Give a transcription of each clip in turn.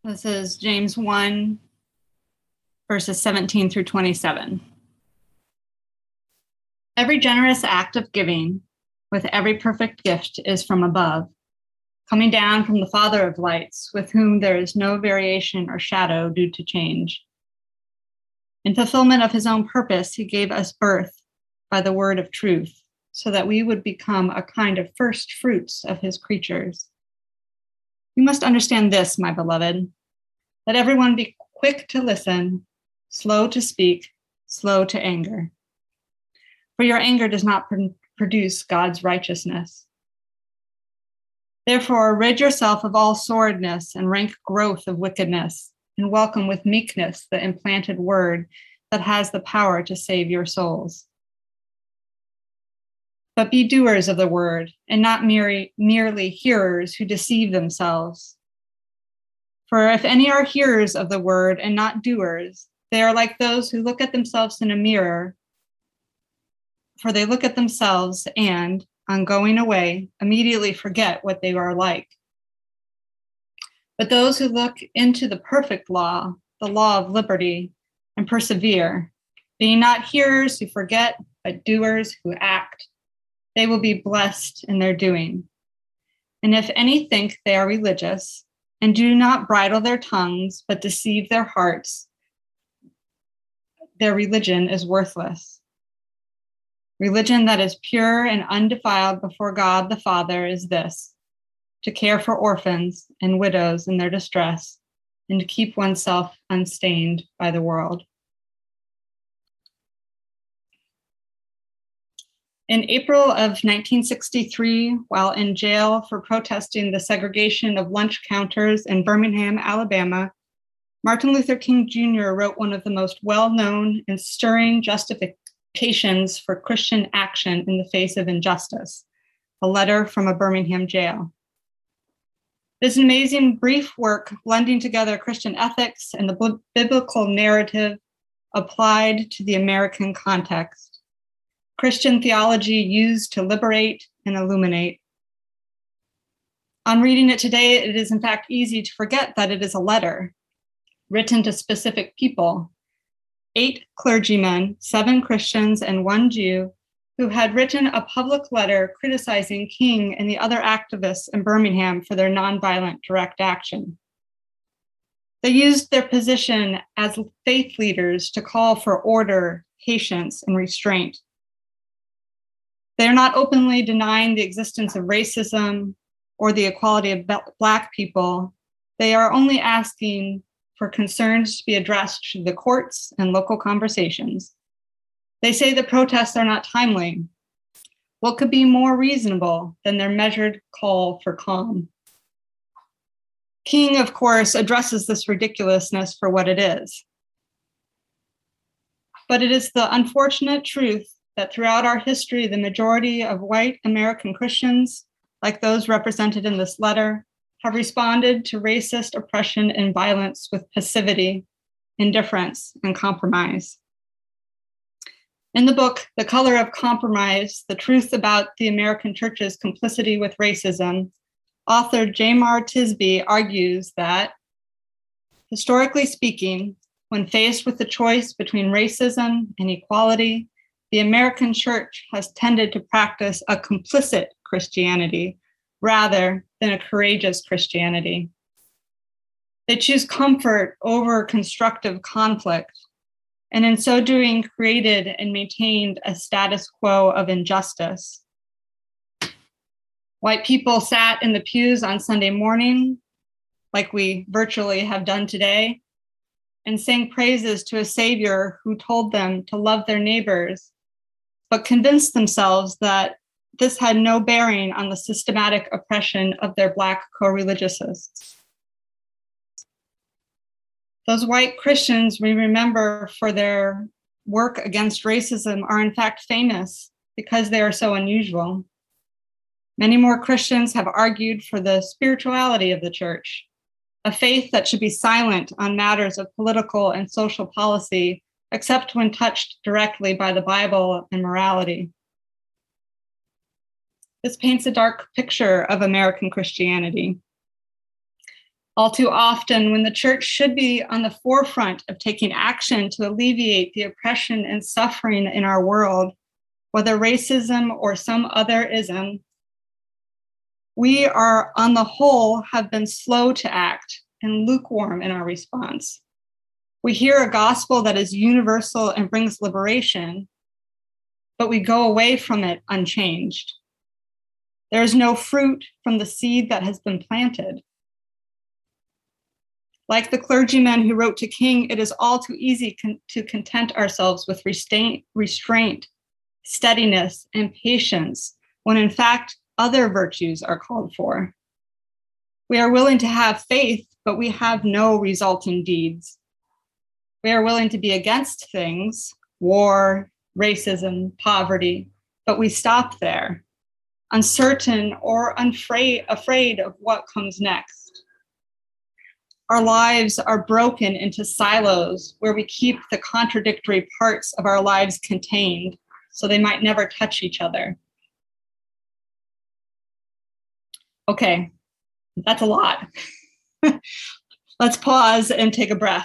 This is James 1, verses 17 through 27. Every generous act of giving with every perfect gift is from above, coming down from the Father of lights, with whom there is no variation or shadow due to change. In fulfillment of his own purpose, he gave us birth by the word of truth, so that we would become a kind of first fruits of his creatures. You must understand this, my beloved. Let everyone be quick to listen, slow to speak, slow to anger. For your anger does not produce God's righteousness. Therefore, rid yourself of all sordidness and rank growth of wickedness, and welcome with meekness the implanted word that has the power to save your souls. But be doers of the word, and not merely hearers who deceive themselves. For if any are hearers of the word and not doers, they are like those who look at themselves in a mirror. For they look at themselves and, on going away, immediately forget what they are like. But those who look into the perfect law, the law of liberty, and persevere, being not hearers who forget, but doers who act, they will be blessed in their doing. And if any think they are religious, and do not bridle their tongues, but deceive their hearts, their religion is worthless. Religion that is pure and undefiled before God the Father is this: to care for orphans and widows in their distress, and to keep oneself unstained by the world. In April of 1963, while in jail for protesting the segregation of lunch counters in Birmingham, Alabama, Martin Luther King Jr. wrote one of the most well-known and stirring justifications for Christian action in the face of injustice, a letter from a Birmingham jail. This amazing brief work blending together Christian ethics and the biblical narrative applied to the American context. Christian theology used to liberate and illuminate. On reading it today, it is in fact easy to forget that it is a letter written to specific people. 8 clergymen, 7 Christians, and 1 Jew who had written a public letter criticizing King and the other activists in Birmingham for their nonviolent direct action. They used their position as faith leaders to call for order, patience, and restraint. They are not openly denying the existence of racism or the equality of Black people. They are only asking for concerns to be addressed to the courts and local conversations. They say the protests are not timely. What could be more reasonable than their measured call for calm? King, of course, addresses this ridiculousness for what it is. But it is the unfortunate truth that throughout our history, the majority of white American Christians, like those represented in this letter, have responded to racist oppression and violence with passivity, indifference, and compromise. In the book, The Color of Compromise, The Truth About the American Church's Complicity with Racism, author Jemar Tisby argues that, historically speaking, when faced with the choice between racism and equality, the American church has tended to practice a complicit Christianity rather than a courageous Christianity. They choose comfort over constructive conflict, and in so doing created and maintained a status quo of injustice. White people sat in the pews on Sunday morning, like we virtually have done today, and sang praises to a Savior who told them to love their neighbors, but convinced themselves that this had no bearing on the systematic oppression of their Black co-religiousists. Those white Christians we remember for their work against racism are in fact famous because they are so unusual. Many more Christians have argued for the spirituality of the church, a faith that should be silent on matters of political and social policy, except when touched directly by the Bible and morality. This paints a dark picture of American Christianity. All too often, when the church should be on the forefront of taking action to alleviate the oppression and suffering in our world, whether racism or some other ism, we are, on the whole, have been slow to act and lukewarm in our response. We hear a gospel that is universal and brings liberation, but we go away from it unchanged. There is no fruit from the seed that has been planted. Like the clergyman who wrote to King, it is all too easy to content ourselves with restraint, steadiness, and patience, when in fact, other virtues are called for. We are willing to have faith, but we have no resulting deeds. We are willing to be against things, war, racism, poverty, but we stop there, uncertain or afraid of what comes next. Our lives are broken into silos where we keep the contradictory parts of our lives contained so they might never touch each other. Okay, that's a lot. Let's pause and take a breath.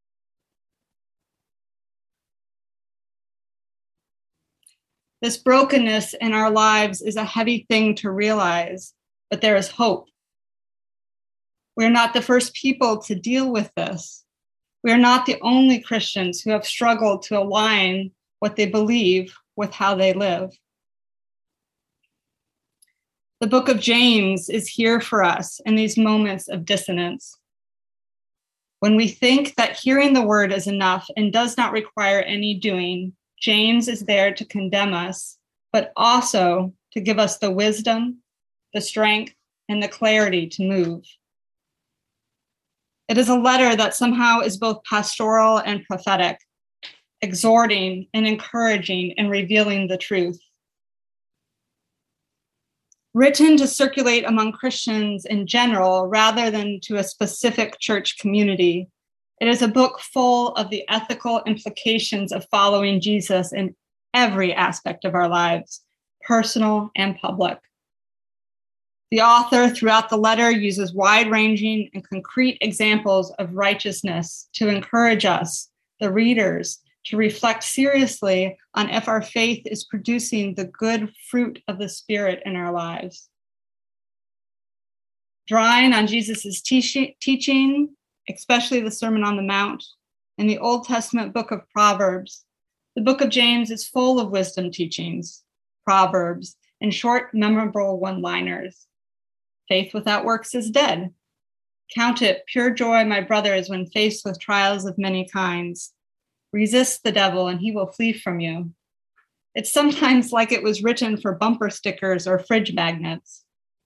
This brokenness in our lives is a heavy thing to realize, but there is hope. We're not the first people to deal with this. We are not the only Christians who have struggled to align what they believe with how they live. The book of James is here for us in these moments of dissonance. When we think that hearing the word is enough and does not require any doing, James is there to condemn us, but also to give us the wisdom, the strength, and the clarity to move. It is a letter that somehow is both pastoral and prophetic, exhorting and encouraging and revealing the truth. Written to circulate among Christians in general rather than to a specific church community, it is a book full of the ethical implications of following Jesus in every aspect of our lives, personal and public. The author throughout the letter uses wide-ranging and concrete examples of righteousness to encourage us, the readers, to reflect seriously on if our faith is producing the good fruit of the Spirit in our lives. Drawing on Jesus' teaching, especially the Sermon on the Mount, and the Old Testament book of Proverbs, the book of James is full of wisdom teachings, proverbs, and short, memorable one-liners. Faith without works is dead. Count it pure joy, my brothers, when faced with trials of many kinds. Resist the devil and he will flee from you. It's sometimes like it was written for bumper stickers or fridge magnets.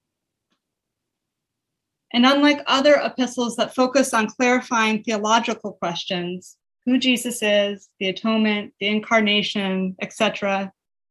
And unlike other epistles that focus on clarifying theological questions, who Jesus is, the atonement, the incarnation, etc.,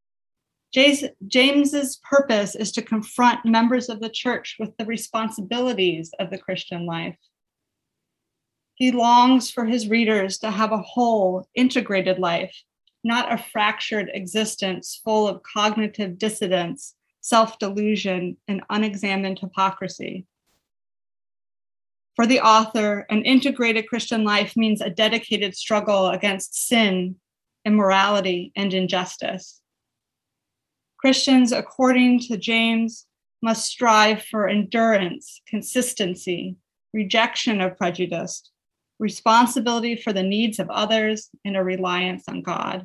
James's purpose is to confront members of the church with the responsibilities of the Christian life. He longs for his readers to have a whole, integrated life, not a fractured existence full of cognitive dissidence, self-delusion, and unexamined hypocrisy. For the author, an integrated Christian life means a dedicated struggle against sin, immorality, and injustice. Christians, according to James, must strive for endurance, consistency, rejection of prejudice, responsibility for the needs of others, and a reliance on God.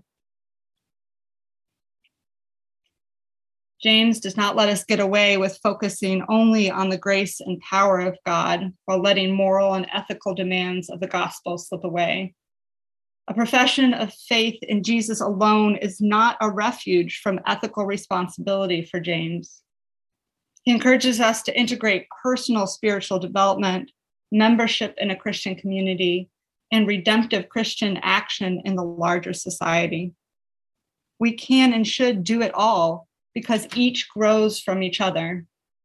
James does not let us get away with focusing only on the grace and power of God while letting moral and ethical demands of the gospel slip away. A profession of faith in Jesus alone is not a refuge from ethical responsibility for James. He encourages us to integrate personal spiritual development, membership in a Christian community, and redemptive Christian action in the larger society. We can and should do it all because each grows from each other.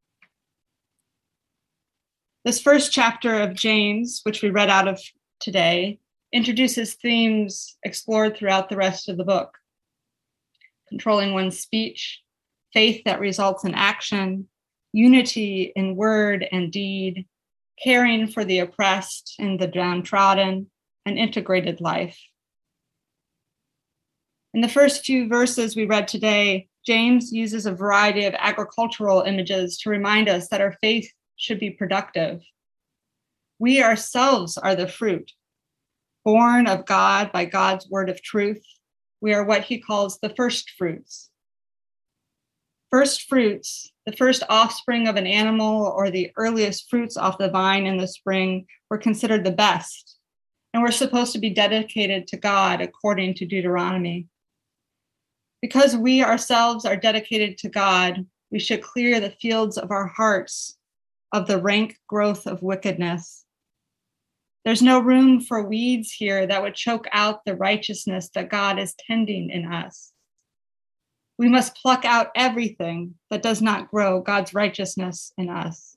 This first chapter of James, which we read out of today, introduces themes explored throughout the rest of the book. Controlling one's speech, faith that results in action, unity in word and deed, caring for the oppressed and the downtrodden, an integrated life. In the first few verses we read today, James uses a variety of agricultural images to remind us that our faith should be productive. We ourselves are the fruit, born of God by God's word of truth. We are what he calls the first fruits. First fruits, the first offspring of an animal or the earliest fruits off the vine in the spring, were considered the best and were supposed to be dedicated to God according to Deuteronomy. Because we ourselves are dedicated to God, we should clear the fields of our hearts of the rank growth of wickedness. There's no room for weeds here that would choke out the righteousness that God is tending in us. We must pluck out everything that does not grow God's righteousness in us.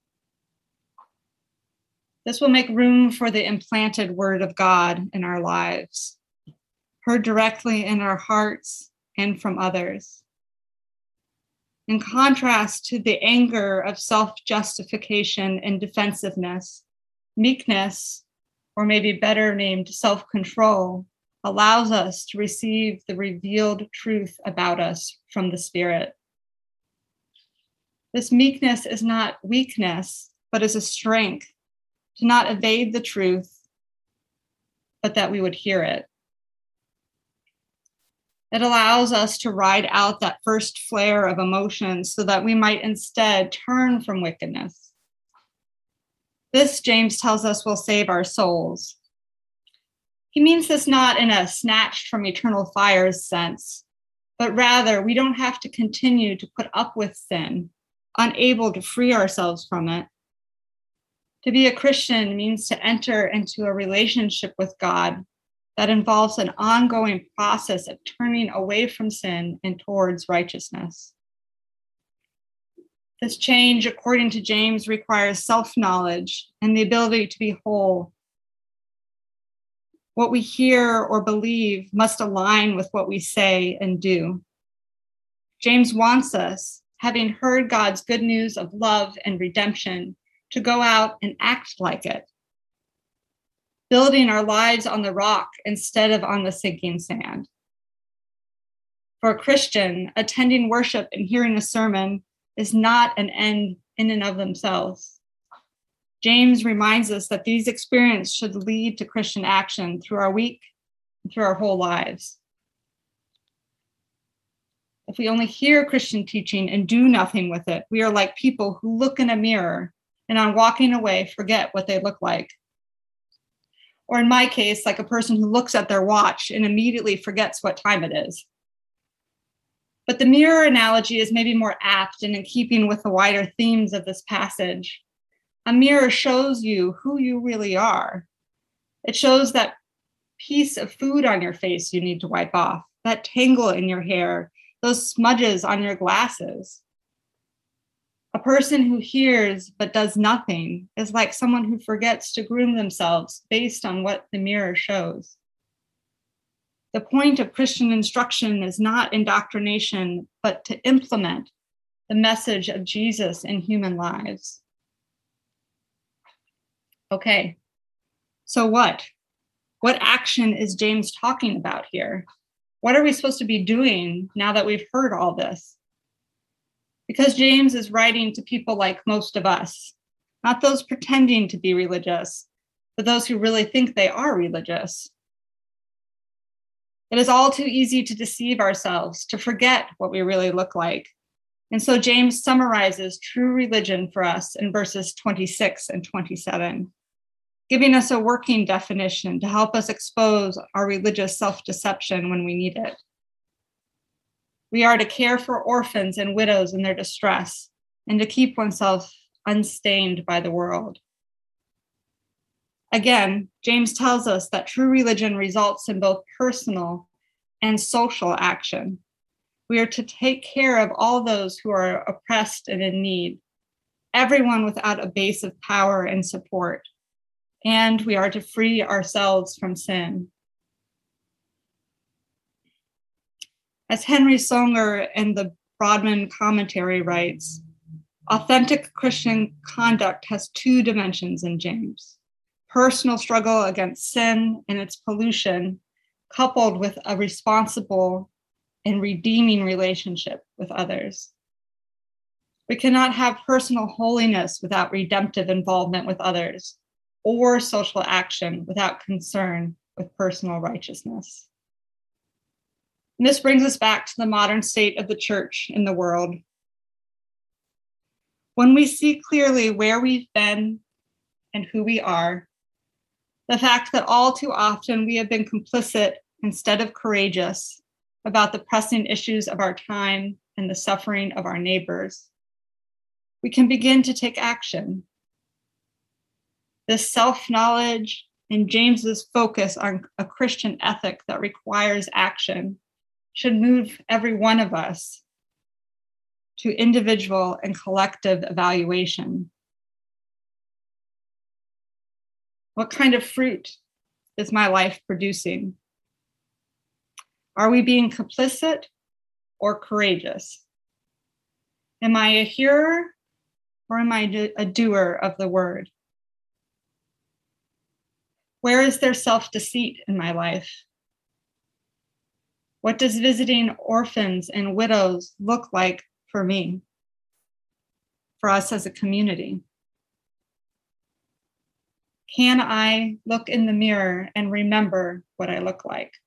This will make room for the implanted word of God in our lives, heard directly in our hearts and from others. In contrast to the anger of self-justification and defensiveness, meekness, or maybe better named self-control, allows us to receive the revealed truth about us from the Spirit. This meekness is not weakness, but is a strength to not evade the truth, but that we would hear it. It allows us to ride out that first flare of emotions so that we might instead turn from wickedness. This, James tells us, will save our souls. He means this not in a snatched from eternal fires sense, but rather we don't have to continue to put up with sin, unable to free ourselves from it. To be a Christian means to enter into a relationship with God that involves an ongoing process of turning away from sin and towards righteousness. This change, according to James, requires self-knowledge and the ability to be whole. What we hear or believe must align with what we say and do. James wants us, having heard God's good news of love and redemption, to go out and act like it, building our lives on the rock instead of on the sinking sand. For a Christian, attending worship and hearing a sermon is not an end in and of themselves. James reminds us that these experiences should lead to Christian action through our week and through our whole lives. If we only hear Christian teaching and do nothing with it, we are like people who look in a mirror and on walking away forget what they look like. Or in my case, like a person who looks at their watch and immediately forgets what time it is. But the mirror analogy is maybe more apt and in keeping with the wider themes of this passage. A mirror shows you who you really are. It shows that piece of food on your face you need to wipe off, that tangle in your hair, those smudges on your glasses. A person who hears but does nothing is like someone who forgets to groom themselves based on what the mirror shows. The point of Christian instruction is not indoctrination, but to implement the message of Jesus in human lives. Okay, so what? What action is James talking about here? What are we supposed to be doing now that we've heard all this? Because James is writing to people like most of us, not those pretending to be religious, but those who really think they are religious. It is all too easy to deceive ourselves, to forget what we really look like. And so James summarizes true religion for us in verses 26 and 27, giving us a working definition to help us expose our religious self-deception when we need it. We are to care for orphans and widows in their distress and to keep oneself unstained by the world. Again, James tells us that true religion results in both personal and social action. We are to take care of all those who are oppressed and in need, everyone without a base of power and support, and we are to free ourselves from sin. As Henry Songer in the Broadman commentary writes, Authentic Christian conduct has two dimensions in James: personal struggle against sin and its pollution, coupled with a responsible and redeeming relationship with others. We cannot have personal holiness without redemptive involvement with others, or social action without concern with personal righteousness. And this brings us back to the modern state of the church in the world. When we see clearly where we've been and who we are, the fact that all too often we have been complicit instead of courageous about the pressing issues of our time and the suffering of our neighbors, we can begin to take action. This self-knowledge and James's focus on a Christian ethic that requires action should move every one of us to individual and collective evaluation. What kind of fruit is my life producing? Are we being complicit or courageous? Am I a hearer or am I a doer of the word? Where is there self-deceit in my life? What does visiting orphans and widows look like for me, for us as a community? Can I look in the mirror and remember what I look like?